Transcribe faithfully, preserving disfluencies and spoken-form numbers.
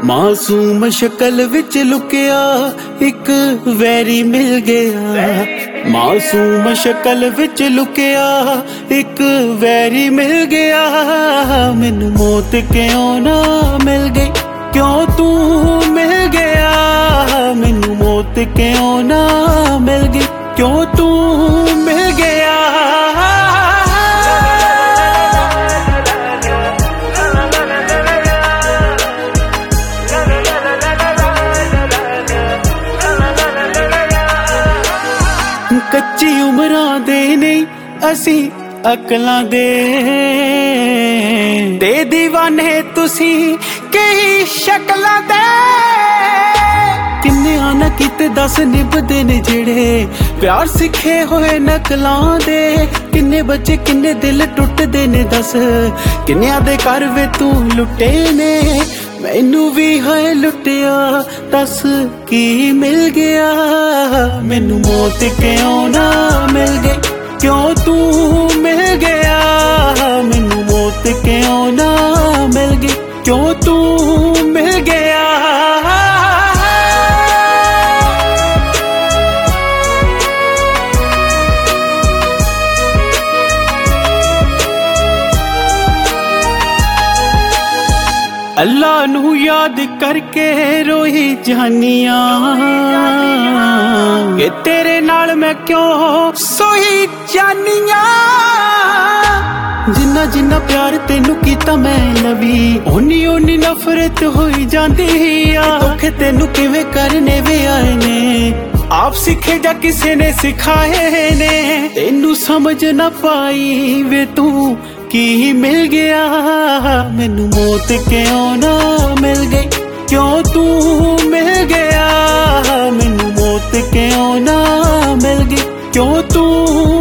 मासूम शक्ल विच लुकिया एक वैरी मिल गया। मासूम शक्ल विच लुकिया एक वैरी मिल गया। मैनू मौत क्यों ना मिल गई, क्यों तू मिल गया। मैनू मौत क्यों ना मिल गई, क्यों तू मिल गया। कच्ची उमरां दे नहीं असी अकलां दे, दे दीवाने तुसी कई शक्लां दे। किन्ने आना किते दस निभदे ने जेड़े प्यार सिखे होए नकलां दे। किन्ने बच्चे किन्ने दिल टुटदे ने दस, किन्नियां दे घर वे तू लुटे ने। मैनू भी है लुटिया दस की मिल गया। मैनू मौत क्यों ना मिल गई, क्यों तू मिल गया। मैनू मौत क्यों ना मिल गई, क्यों तू मिल गया। अल्लाह नू याद करके रोई जानिया कि तेरे नाल मैं क्यों सोई जानिया। जिन्ना जिन्ना प्यार तेनू कीता मैं लवी, ओनी ओनी नफरत होई जांदी आ। धोखे तेनू किवें करने वे आए ने, आप सीखे जा किसे ने सिखाए ने। तेनू समझ ना पाई वे तू की मिल गया। मैनू मौत क्यों ना मिल गई, क्यों तू मिल गया। मैनू मौत क्यों ना मिल गई, क्यों तू